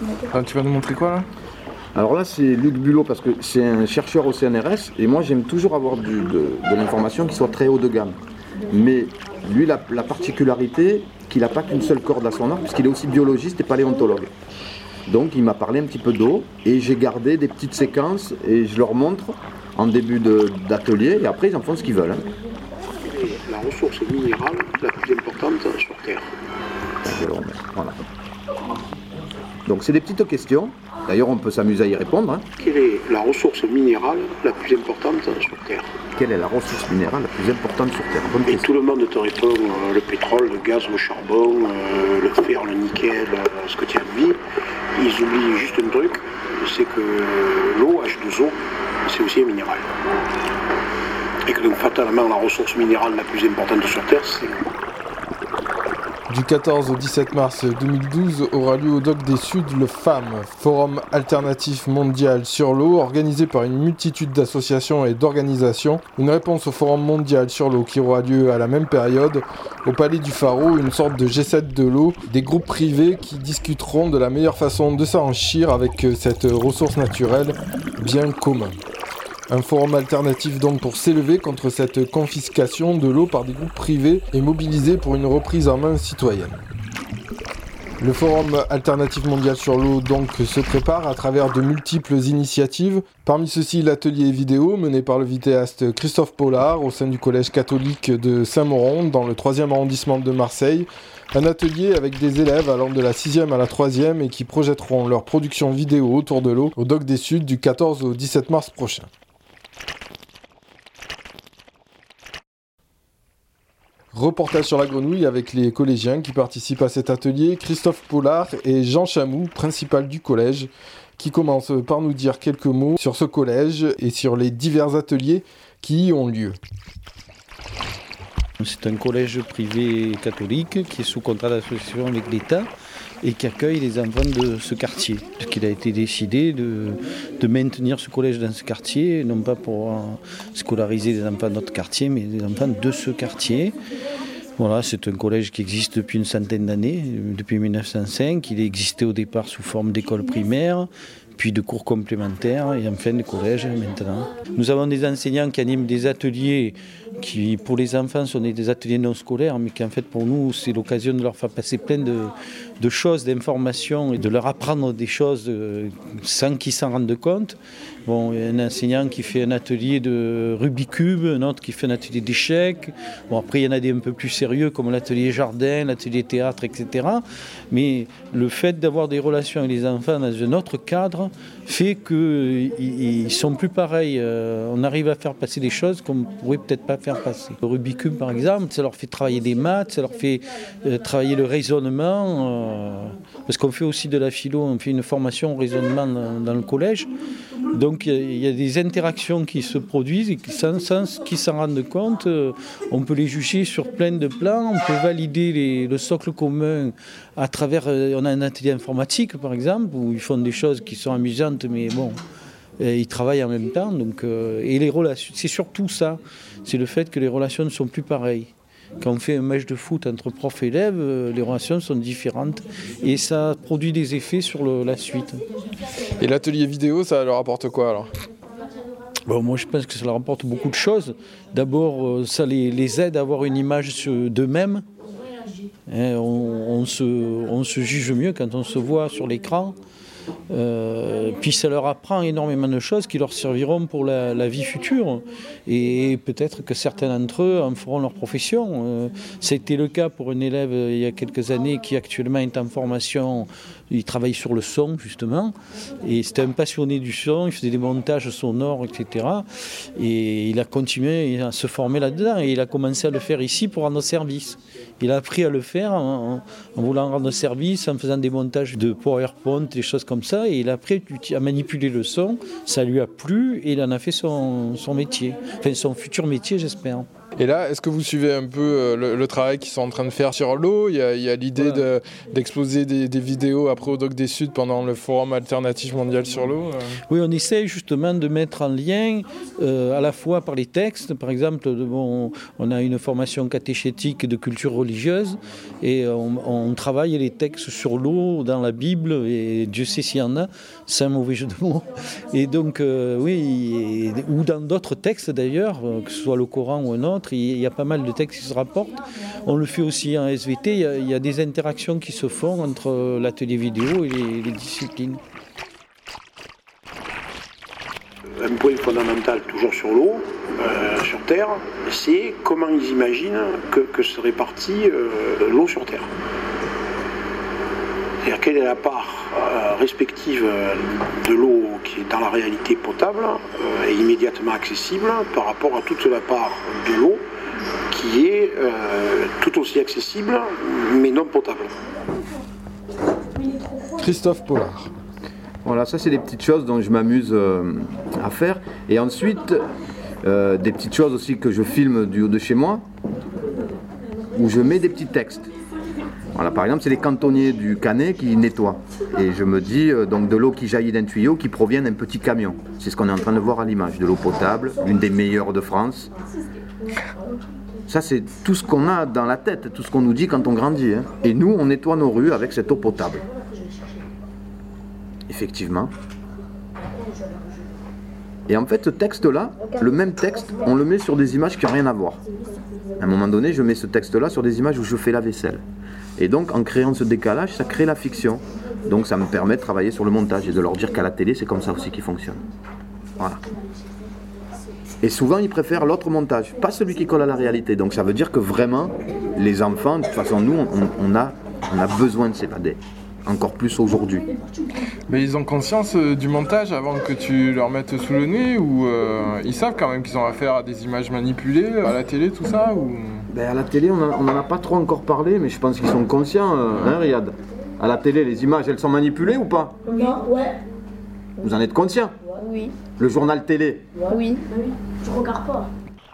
Ah, tu vas nous montrer quoi là? Alors là, c'est Luc Bulot parce que c'est un chercheur au CNRS et moi j'aime toujours avoir de l'information qui soit très haut de gamme. Mais lui, la particularité, qu'il n'a pas qu'une seule corde à son arc, parce qu'il est aussi biologiste et paléontologue. Donc il m'a parlé un petit peu d'eau et j'ai gardé des petites séquences et je leur montre en début d'atelier et après ils en font ce qu'ils veulent. La ressource minérale la plus importante sur Terre. Voilà. Donc c'est des petites questions, d'ailleurs on peut s'amuser à y répondre. Quelle est la ressource minérale la plus importante sur Terre? Quelle est la ressource minérale la plus importante sur Terre? Et tout le monde te répond le pétrole, le gaz, le charbon, le fer, le nickel, ce que tu as de vie. Ils oublient juste un truc, c'est que l'eau, H2O, c'est aussi un minéral. Et que donc fatalement la ressource minérale la plus importante sur Terre, c'est l'eau. Du 14 au 17 mars 2012 aura lieu au Dock des Suds le FAM, Forum Alternatif Mondial sur l'eau, organisé par une multitude d'associations et d'organisations. Une réponse au Forum Mondial sur l'eau qui aura lieu à la même période au Palais du Pharo, une sorte de G7 de l'eau, des groupes privés qui discuteront de la meilleure façon de s'enrichir avec cette ressource naturelle bien commune. Un forum alternatif donc pour s'élever contre cette confiscation de l'eau par des groupes privés et mobiliser pour une reprise en main citoyenne. Le forum alternatif mondial sur l'eau donc se prépare à travers de multiples initiatives. Parmi ceux-ci, l'atelier vidéo mené par le vidéaste Christophe Pollard au sein du collège catholique de Saint-Mauron dans le 3e arrondissement de Marseille. Un atelier avec des élèves allant de la 6e à la 3e et qui projetteront leur production vidéo autour de l'eau au Dock des Suds du 14 au 17 mars prochain. Reportage sur la grenouille avec les collégiens qui participent à cet atelier, Christophe Pollard et Jean Chamou, principal du collège, qui commence par nous dire quelques mots sur ce collège et sur les divers ateliers qui y ont lieu. C'est un collège privé catholique qui est sous contrat d'association avec l'État et qui accueille les enfants de ce quartier. Il a été décidé de maintenir ce collège dans ce quartier, non pas pour scolariser des enfants de notre quartier, mais des enfants de ce quartier. Voilà, c'est un collège qui existe depuis une centaine d'années, depuis 1905. Il existait au départ sous forme d'école primaire, puis de cours complémentaires et enfin de collège maintenant. Nous avons des enseignants qui animent des ateliers qui pour les enfants sont des ateliers non scolaires, mais qui en fait pour nous c'est l'occasion de leur faire passer plein de choses, d'informations et de leur apprendre des choses sans qu'ils s'en rendent compte. Bon, il y a un enseignant qui fait un atelier de Rubik's Cube, un autre qui fait un atelier d'échecs. Bon, après il y en a des un peu plus sérieux comme l'atelier jardin, l'atelier théâtre, etc. Mais le fait d'avoir des relations avec les enfants dans un autre cadre fait qu'ils sont plus pareils. On arrive à faire passer des choses qu'on ne pourrait peut-être pas faire passer. Le Rubik's Cube, par exemple, ça leur fait travailler des maths, ça leur fait travailler le raisonnement. Parce qu'on fait aussi de la philo, on fait une formation au raisonnement dans le collège. Donc il y a des interactions qui se produisent et sans qu'ils s'en rendent compte, on peut les juger sur plein de plans, on peut valider le socle commun à travers, on a un atelier informatique par exemple, où ils font des choses qui sont amusantes, mais bon, ils travaillent en même temps. Donc, et les relations, c'est surtout ça, c'est le fait que les relations ne sont plus pareilles. Quand on fait un match de foot entre prof et élève, les relations sont différentes et ça produit des effets sur la suite. Et l'atelier vidéo, ça leur apporte quoi alors ? Bon, moi je pense que ça leur apporte beaucoup de choses. D'abord, ça les aide à avoir une image d'eux-mêmes. Hein, on se juge mieux quand on se voit sur l'écran. Puis ça leur apprend énormément de choses qui leur serviront pour la vie future et peut-être que certains d'entre eux en feront leur profession. C'était le cas pour un élève il y a quelques années qui actuellement est en formation, il travaille sur le son justement et c'était un passionné du son, il faisait des montages sonores, etc. Et il a continué à se former là-dedans et il a commencé à le faire ici pour rendre service. Il a appris à le faire en voulant rendre service, en faisant des montages de PowerPoint, des choses comme ça, et il a appris à manipuler le son, ça lui a plu, et il en a fait son métier, enfin son futur métier, j'espère. Et là, est-ce que vous suivez un peu le travail qu'ils sont en train de faire sur l'eau ? Il y a l'idée d'exposer des vidéos après au Doc des Suds pendant le Forum alternatif mondial sur l'eau. Oui, on essaie justement de mettre en lien à la fois par les textes. Par exemple, on a une formation catéchétique de culture religieuse et on travaille les textes sur l'eau dans la Bible, et Dieu sait s'il y en a, c'est un mauvais jeu de mots. Et donc, ou dans d'autres textes d'ailleurs, que ce soit le Coran ou un autre, il y a pas mal de textes qui se rapportent. On le fait aussi en SVT, il y a des interactions qui se font entre l'atelier vidéo et les disciplines. Un point fondamental, toujours sur l'eau, sur Terre, c'est comment ils imaginent que se répartit l'eau sur Terre. C'est-à-dire quelle est la part respective de l'eau qui est dans la réalité potable et immédiatement accessible par rapport à toute la part de l'eau qui est tout aussi accessible mais non potable. Christophe Pollard. Voilà, ça c'est des petites choses dont je m'amuse à faire. Et ensuite, des petites choses aussi que je filme du haut de chez moi, où je mets des petits textes. Voilà, par exemple, c'est les cantonniers du Canet qui nettoient. Et je me dis, donc de l'eau qui jaillit d'un tuyau qui provient d'un petit camion. C'est ce qu'on est en train de voir à l'image, de l'eau potable, l'une des meilleures de France. Ça, c'est tout ce qu'on a dans la tête, tout ce qu'on nous dit quand on grandit. Hein. Et nous, on nettoie nos rues avec cette eau potable. Effectivement. Et en fait, ce texte-là, le même texte, on le met sur des images qui n'ont rien à voir. À un moment donné, je mets ce texte-là sur des images où je fais la vaisselle. Et donc, en créant ce décalage, ça crée la fiction. Donc, ça me permet de travailler sur le montage et de leur dire qu'à la télé, c'est comme ça aussi qu'ils fonctionnent. Voilà. Et souvent, ils préfèrent l'autre montage, pas celui qui colle à la réalité. Donc, ça veut dire que vraiment, les enfants, de toute façon, nous, on a besoin de s'évader. Encore plus aujourd'hui. Mais ils ont conscience du montage avant que tu leur mettes sous le nez, ou ils savent quand même qu'ils ont affaire à des images manipulées à la télé, tout ça ou... À la télé, on n'en a pas trop encore parlé, mais je pense qu'ils sont conscients, hein, Riyad ? À la télé, les images, elles sont manipulées ou pas ? Non, ouais. Vous en êtes conscient ? Oui. Le journal télé ? Oui. Je regarde pas.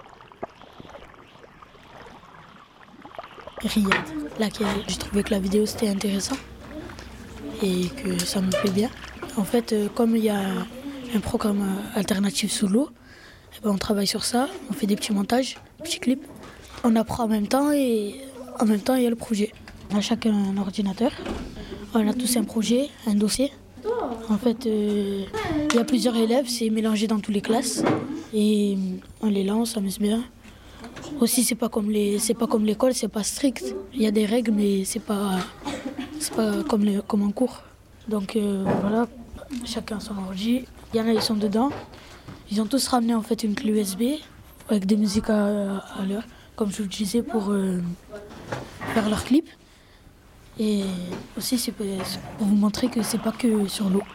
Riyad, laquelle j'ai trouvé que la vidéo c'était intéressant et que ça me plaît bien. En fait, comme il y a un programme alternatif sous l'eau, on travaille sur ça, on fait des petits montages, des petits clips. On apprend en même temps et en même temps il y a le projet. On a chacun un ordinateur, on a tous un projet, un dossier. En fait, il y a plusieurs élèves, c'est mélangé dans toutes les classes et on les lance, on s'amuse bien. Aussi, c'est pas comme l'école, c'est pas strict. Il y a des règles, mais c'est pas comme en cours. Donc voilà, chacun son ordi. Il y en a, ils sont dedans. Ils ont tous ramené en fait une clé USB avec des musiques à l'heure, comme je vous disais, pour faire leur clip. Et aussi, c'est pour vous montrer que c'est pas que sur l'eau.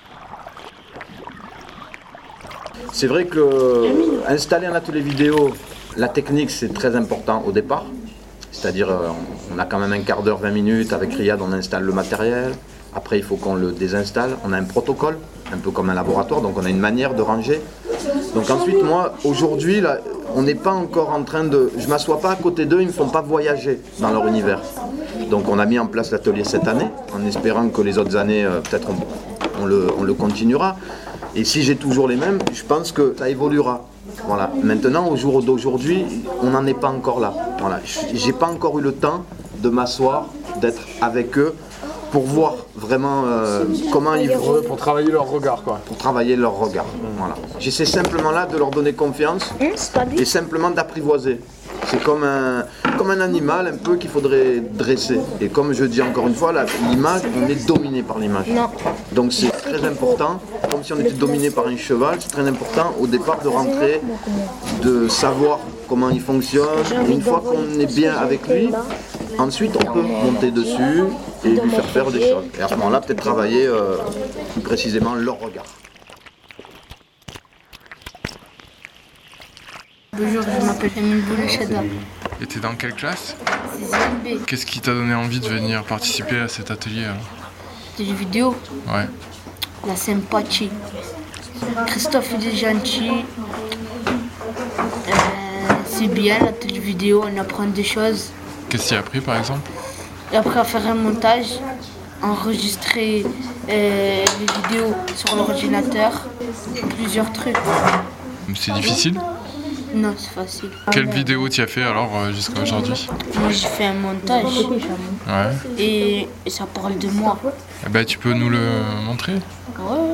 C'est vrai que installer un atelier vidéo, la technique c'est très important au départ. C'est-à-dire on a quand même un quart d'heure, 20 minutes, avec Riyad on installe le matériel. Après il faut qu'on le désinstalle. On a un protocole, un peu comme un laboratoire, donc on a une manière de ranger. Donc ensuite moi, aujourd'hui, là, on n'est pas encore en train de... Je ne m'assois pas à côté d'eux, ils ne me font pas voyager dans leur univers. Donc on a mis en place l'atelier cette année, en espérant que les autres années, peut-être on le continuera. Et si j'ai toujours les mêmes, je pense que ça évoluera. Voilà. Maintenant, au jour d'aujourd'hui, on n'en est pas encore là. Voilà. J'ai pas encore eu le temps de m'asseoir, d'être avec eux, pour voir vraiment comment ils vont. Pour travailler leur regard, quoi. Pour travailler leur regard. Voilà. J'essaie simplement là de leur donner confiance et simplement d'apprivoiser. C'est comme un animal un peu qu'il faudrait dresser. Et comme je dis encore une fois, l'image, on est dominé par l'image. Donc c'est très important, comme si on était dominé par un cheval, c'est très important au départ de rentrer, de savoir comment il fonctionne. Et une fois qu'on est bien avec lui, ensuite on peut monter dessus et lui faire faire des choses. Et à ce moment-là, peut-être travailler plus précisément leur regard. Bonjour, je m'appelle Emile Boulouchada. Et t'es dans quelle classe ? 6e B. Qu'est-ce qui t'a donné envie de venir participer à cet atelier ? Des vidéos, Ouais. la sympathie. Christophe il est gentil. C'est bien la télé vidéo, on apprend des choses. Qu'est-ce que tu as appris par exemple? Et après à faire un montage, enregistrer les vidéos sur l'ordinateur, plusieurs trucs. C'est difficile? Non, c'est facile. Quelle vidéo tu as fait alors jusqu'à aujourd'hui? Moi j'ai fait un montage Ouais. et ça parle de moi. Eh ben, tu peux nous le montrer? Ouais.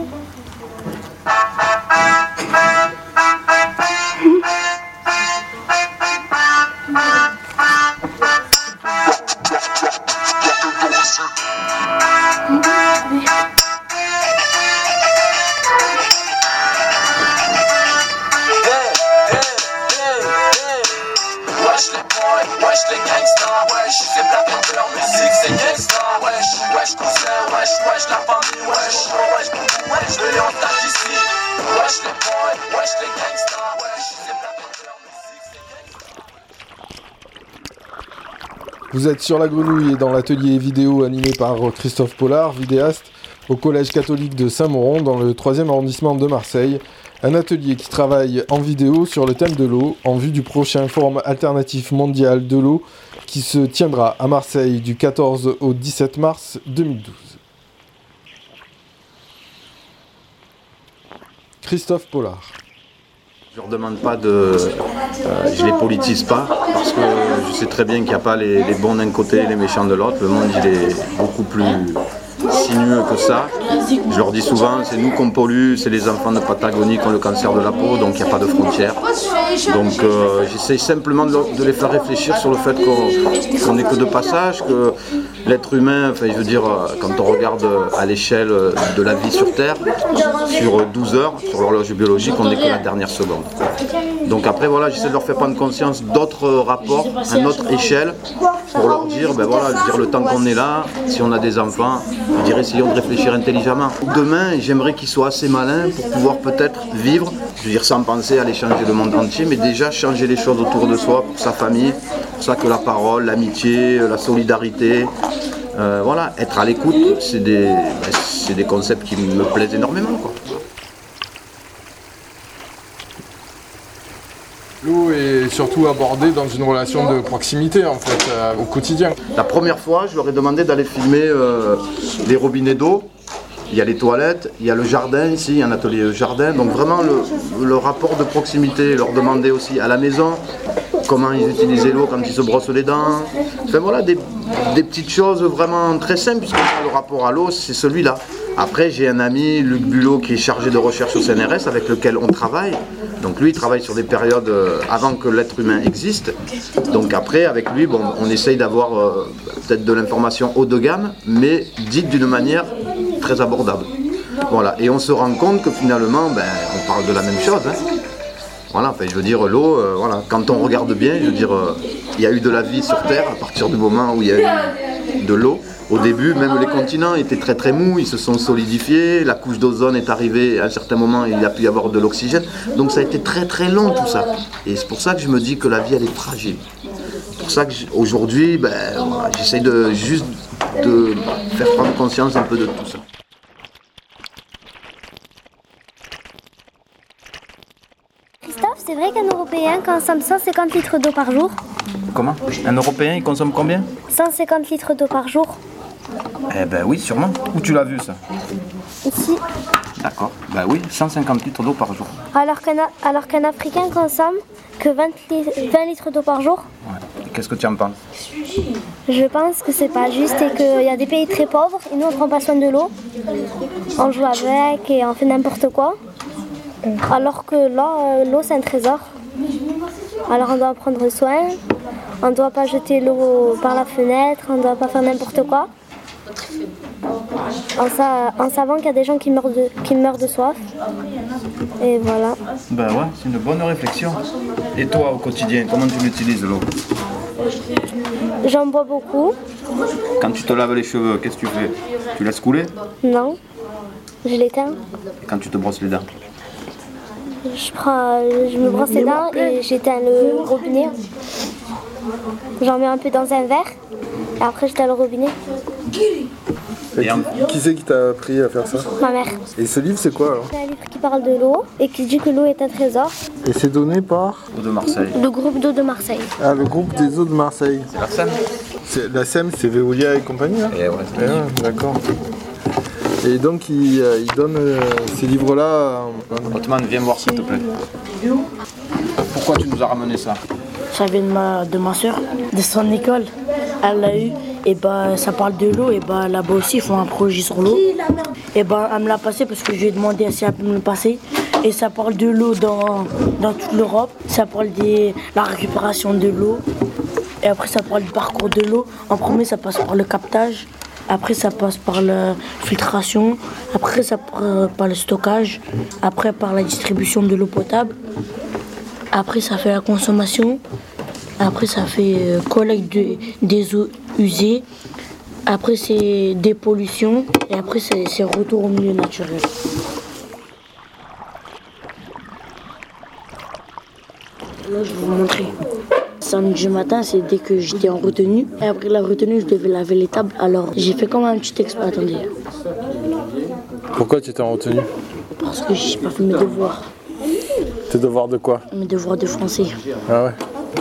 Wesh les gangsters, wesh, c'est Black Panther, musique c'est gangsta, wesh, wesh cousin, wesh, la famille, wesh, le Léon tac ici, wesh les boys, wesh les gangsters, wesh, c'est Black Panther, musique c'est gangsta. Vous êtes sur La Grenouille et dans l'atelier vidéo animé par Christophe Pollard, vidéaste, au Collège catholique de Saint-Mauron dans le 3e arrondissement de Marseille. Un atelier qui travaille en vidéo sur le thème de l'eau en vue du prochain Forum alternatif mondial de l'eau qui se tiendra à Marseille du 14 au 17 mars 2012. Christophe Pollard. Je leur demande pas je les politise pas parce que je sais très bien qu'il n'y a pas les bons d'un côté et les méchants de l'autre. Le monde il est beaucoup plus sinueux que ça. Je leur dis souvent, c'est nous qu'on pollue, c'est les enfants de Patagonie qui ont le cancer de la peau, donc il n'y a pas de frontières. Donc j'essaye simplement de les faire réfléchir sur le fait qu'on n'est que de passage, que l'être humain, enfin je veux dire, quand on regarde à l'échelle de la vie sur Terre, sur 12 heures, sur l'horloge biologique, on n'est que la dernière seconde. Donc après voilà, j'essaie de leur faire prendre conscience d'autres rapports, à notre échelle, pour leur dire, ben voilà, je veux dire, le temps qu'on est là, si on a des enfants, je dirais essayons de réfléchir intelligemment. Demain, j'aimerais qu'ils soient assez malins pour pouvoir peut-être vivre, je veux dire sans penser à aller changer le monde entier, mais déjà changer les choses autour de soi, pour sa famille, pour ça que la parole, l'amitié, la solidarité, voilà, être à l'écoute, c'est des concepts qui me plaisent énormément, quoi. L'eau est surtout abordée dans une relation de proximité en fait, au quotidien. La première fois, je leur ai demandé d'aller filmer les robinets d'eau. Il y a les toilettes, il y a le jardin ici, il y a un atelier de jardin. Donc vraiment le rapport de proximité, leur demander aussi à la maison comment ils utilisaient l'eau quand ils se brossent les dents. Enfin voilà, des petites choses vraiment très simples, puisque le rapport à l'eau, c'est celui-là. Après, j'ai un ami, Luc Bulot, qui est chargé de recherche au CNRS, avec lequel on travaille. Donc lui, il travaille sur des périodes avant que l'être humain existe. Donc après, avec lui, bon, on essaye d'avoir peut-être de l'information haut de gamme, mais dite d'une manière très abordable. Voilà. Et on se rend compte que finalement, on parle de la même chose. Hein. Voilà, enfin, je veux dire, l'eau, voilà. Quand on regarde bien, je veux dire, il y a eu de la vie sur Terre à partir du moment où il y a eu de l'eau. Au début, même les continents étaient très très mous, ils se sont solidifiés, la couche d'ozone est arrivée, à un certain moment il y a pu y avoir de l'oxygène, donc ça a été très très long tout ça. Et c'est pour ça que je me dis que la vie elle est fragile. C'est pour ça qu'aujourd'hui, voilà, j'essaie de faire prendre conscience un peu de tout ça. Christophe, c'est vrai qu'un Européen consomme 150 litres d'eau par jour? Comment? Un Européen il consomme combien? 150 litres d'eau par jour. Eh ben oui, sûrement. Où tu l'as vu ça? Ici. D'accord. Ben oui, 150 litres d'eau par jour. Alors qu'un Africain consomme que 20 litres d'eau par jour. Ouais. Qu'est-ce que tu en penses? Je pense que c'est pas juste et qu'il y a des pays très pauvres et nous on prend pas soin de l'eau. On joue avec et on fait n'importe quoi. Alors que là, l'eau c'est un trésor. Alors on doit en prendre soin. On ne doit pas jeter l'eau par la fenêtre, on ne doit pas faire n'importe quoi. En savant qu'il y a des gens qui meurent de soif. Et voilà. Ben ouais, c'est une bonne réflexion. Et toi, au quotidien, comment tu l'utilises l'eau? J'en bois beaucoup. Quand tu te laves les cheveux, qu'est-ce que tu fais? Tu laisses couler? Non, je l'éteins. Et quand tu te brosses les dents? Je me brosse les dents et j'éteins le robinet. J'en mets un peu dans un verre Et après, j'étais à le robinet. Qui c'est qui t'a appris à faire ça? Ma mère. Et ce livre, c'est quoi alors? C'est un livre qui parle de l'eau et qui dit que l'eau est un trésor. Et c'est donné par? De Marseille. Le groupe d'eau de Marseille. Ah, le groupe des eaux de Marseille. C'est la SEM. La SEM, c'est Veolia et compagnie, hein? Et ouais, D'accord. Et donc, il donne ces livres-là. Otman, viens voir s'il te plaît. Pourquoi tu nous as ramené ça? Ça vient de ma soeur, de son école. Elle l'a eu. Et ça parle de l'eau. Et là-bas aussi, ils font un projet sur l'eau. Et elle me l'a passé parce que je lui ai demandé si elle peut me le passer. Et ça parle de l'eau dans toute l'Europe. Ça parle de la récupération de l'eau. Et après, ça parle du parcours de l'eau. En premier, ça passe par le captage. Après, ça passe par la filtration. Après, ça passe par le stockage. Après, par la distribution de l'eau potable. Après, ça fait la consommation. Après, ça fait collecte des eaux usées. Après, c'est dépollution. Et après, c'est retour au milieu naturel. Là, je vais vous montrer. Samedi matin, c'est dès que j'étais en retenue. Et après la retenue, je devais laver les tables. Alors, j'ai fait comme un petit exploit. Attendez. Pourquoi tu étais en retenue? Parce que j'ai pas fait mes devoirs. Tes devoirs de quoi? Mes devoirs de français. Ah ouais.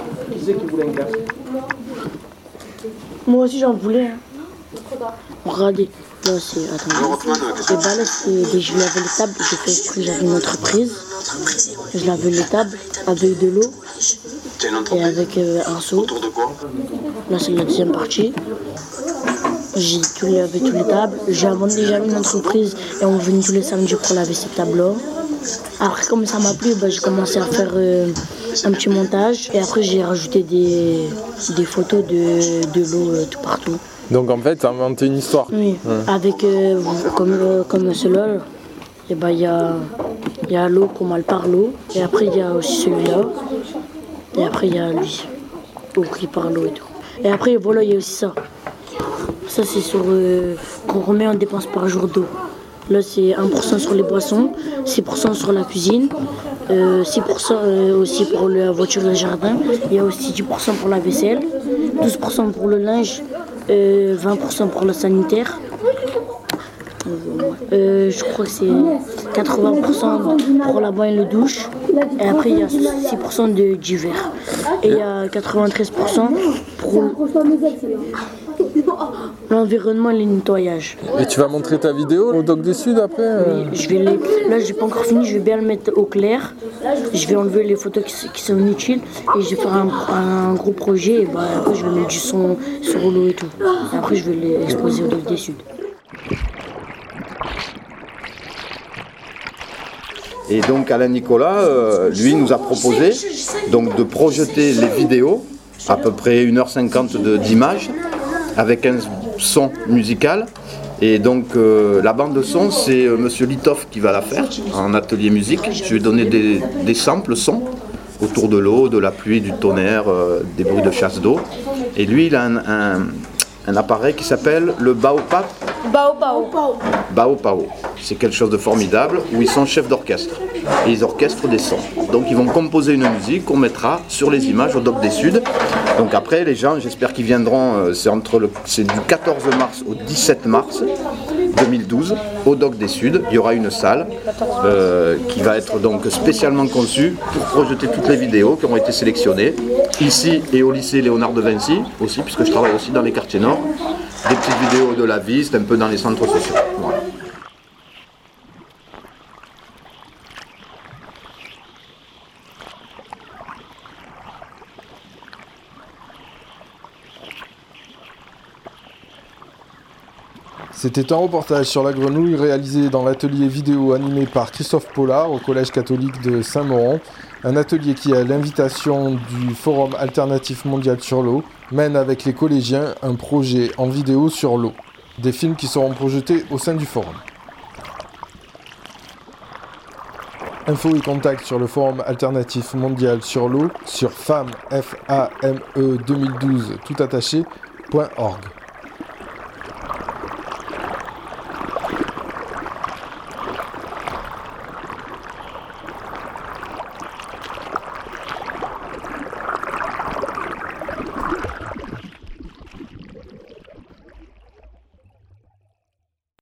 Moi aussi, j'en voulais. Regardez. Là, c'est... Attendez. Et là, je lavais les tables. J'ai fait exprès, j'avais une entreprise. Je lavais les tables avec de l'eau. Et avec un seau. Là, c'est la deuxième partie. J'ai tout lavé toutes les tables. J'avais une entreprise et on venait tous les samedis pour laver ces tables-là. Après, comme ça m'a plu, j'ai commencé à faire un petit montage. Et après, j'ai rajouté des photos de l'eau tout partout. Donc en fait, tu as inventé une histoire. Oui, avec comme cela, il y a l'eau, comment elle parle l'eau. Et après, il y a aussi celui-là. Et après, il y a lui, qui parle l'eau et tout. Et après, voilà, il y a aussi ça. Ça, c'est sur qu'on remet en dépense par jour d'eau. Là, c'est 1% sur les boissons, 6% sur la cuisine, 6% aussi pour la voiture et le jardin. Il y a aussi 10% pour la vaisselle, 12% pour le linge, 20% pour le sanitaire. Je crois que c'est 80% pour la bain et le douche. Et après, il y a 6% d'hiver. Et il y a 93% pour l'environnement et le nettoyage. Et tu vas montrer ta vidéo au Doc des Suds après Oui, là, j'ai pas encore fini, je vais bien le mettre au clair. Je vais enlever les photos qui sont inutiles et je vais faire un gros projet. Et après, je vais mettre du son sur l'eau et tout. Et après, je vais l'exposer au Doc des Suds. Et donc Alain Nicolas, lui, nous a proposé donc, de projeter les vidéos, à peu près 1h50 d'images, avec un son musical. Et donc la bande de son, c'est Monsieur Litoff qui va la faire en atelier musique. Je vais donner des samples sons autour de l'eau, de la pluie, du tonnerre, des bruits de chasse d'eau. Et lui, il a un appareil qui s'appelle le Baopao. Baopao. C'est quelque chose de formidable où ils sont chefs d'orchestre et ils orchestrent des sons. Donc ils vont composer une musique qu'on mettra sur les images au Doc des Suds. Donc après les gens, j'espère qu'ils viendront, c'est du 14 mars au 17 mars 2012 au Doc des Suds. Il y aura une salle qui va être donc spécialement conçue pour projeter toutes les vidéos qui ont été sélectionnées ici et au lycée Léonard de Vinci aussi, puisque je travaille aussi dans les quartiers nord. Des petites vidéos de la vie, c'est un peu dans les centres sociaux. Voilà. C'était un reportage sur la grenouille réalisé dans l'atelier vidéo animé par Christophe Pollard au Collège catholique de Saint-Mauron. Un atelier qui, à l'invitation du Forum alternatif mondial sur l'eau, mène avec les collégiens un projet en vidéo sur l'eau. Des films qui seront projetés au sein du forum. Infos et contacts sur le Forum alternatif mondial sur l'eau sur FAME 2012 toutattaché.org.